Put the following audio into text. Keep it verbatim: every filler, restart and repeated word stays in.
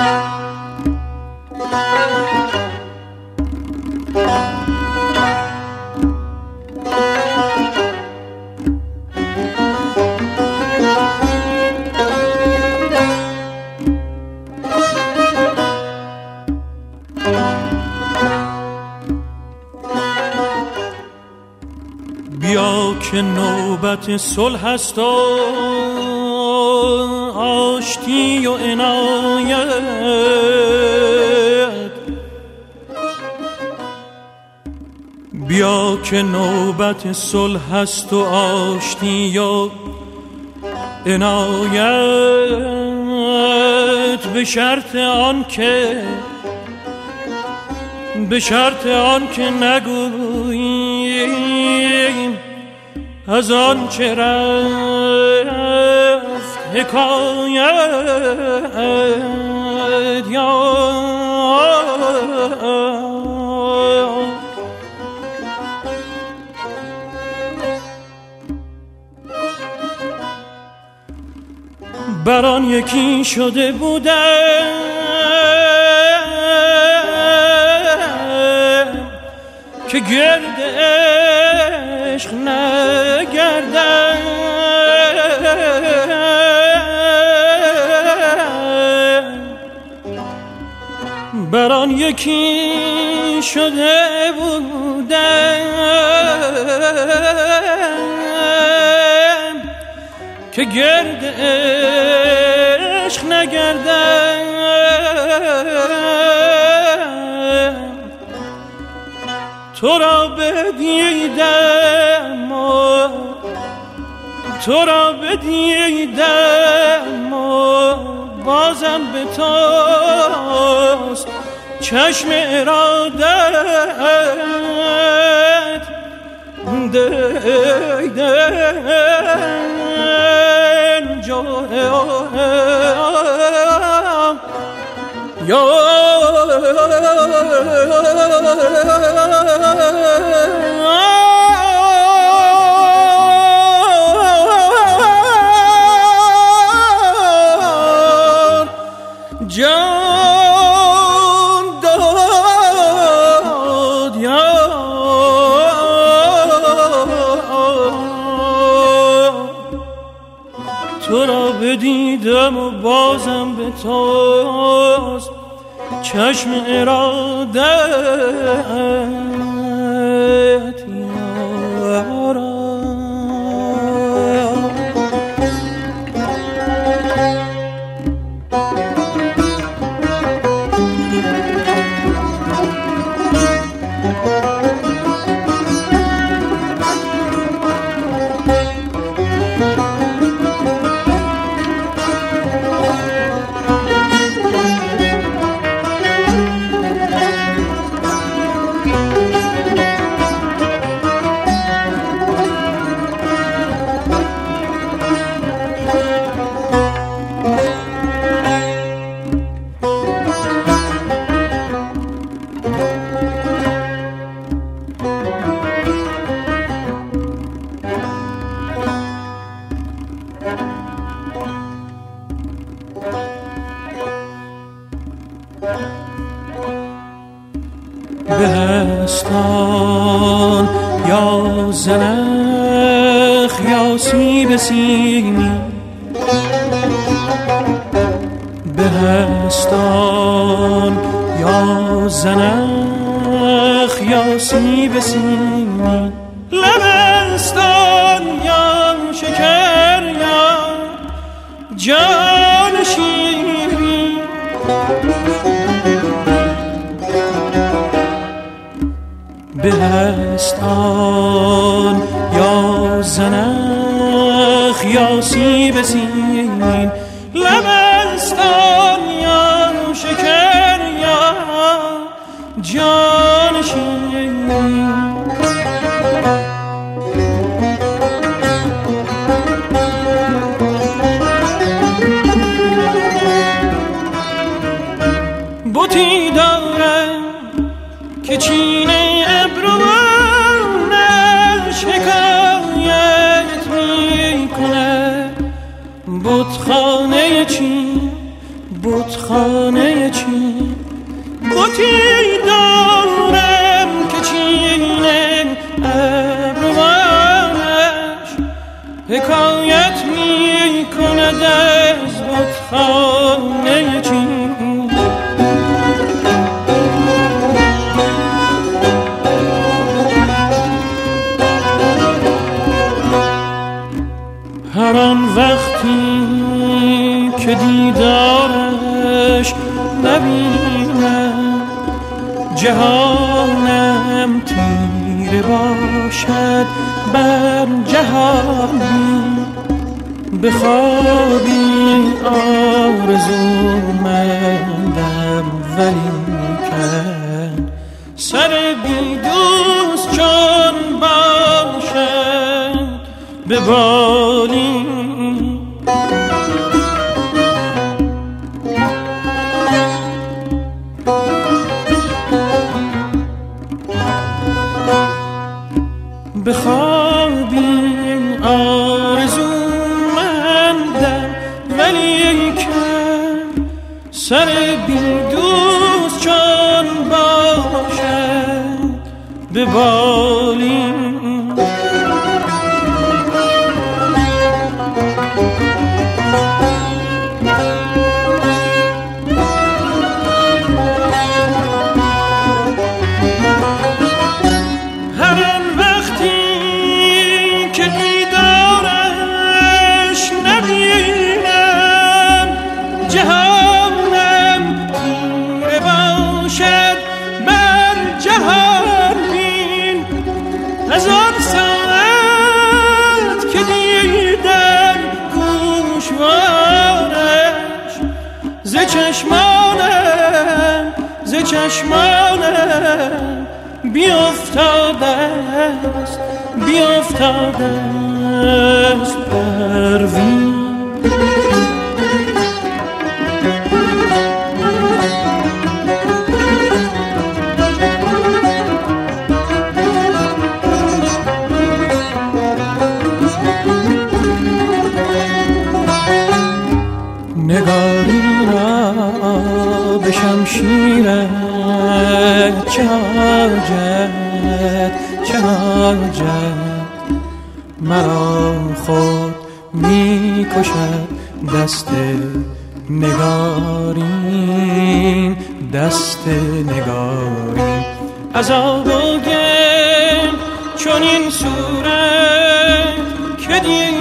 که نوبت صلح است و آشتی و عنایت، بیا که نوبت صلح است و آشتی و عنایت، به شرط آن که به شرط آن که نگوییم از آن چه رفت حکایت. یا بران یکی شده بودم که گرد عشق نگردم، بران یکی شده بودم که گرد عشق نگردم. تو را بدیدم و تو را بدیدم و بازم به توست چشم ارادت. دیدن جوهرم یا جان داد یا تو را بدیدم و بازم به توست چشم ارادت. یارا بهستان یا زنخ یا سیب سیمی، بهستان یا زنخ یا سیب سیمی، لبستان یا شکر یا جان شیرین، بهستان یا زنخ یا سیب سین، لبستان یا شکر یا جان شیرین. بوتی دارم که چینه ابروانش حکایت می کنه، بتخانه چین بتخانه چین بتی دارم که چینه ابروانش حکایت می کند از بتخانه چین. هر آن وقتی که دیدارش نبینم جهانم تیره باشد بر جهانی به خوابی آرزومندم ولیکن سر بی دوست چون باشد به بالی. به خوابی آرزومندم ولیکن سر بی دوست چون باشد به بالی. چشمانم ز چشمانم بیافتاده است بیافتاده است پروین. نگاری را به شمشیرت چه حاجت چه حاجت مرا خود می کشد دست نگارین دست نگارین. عذاب و گل چون این صورت که دید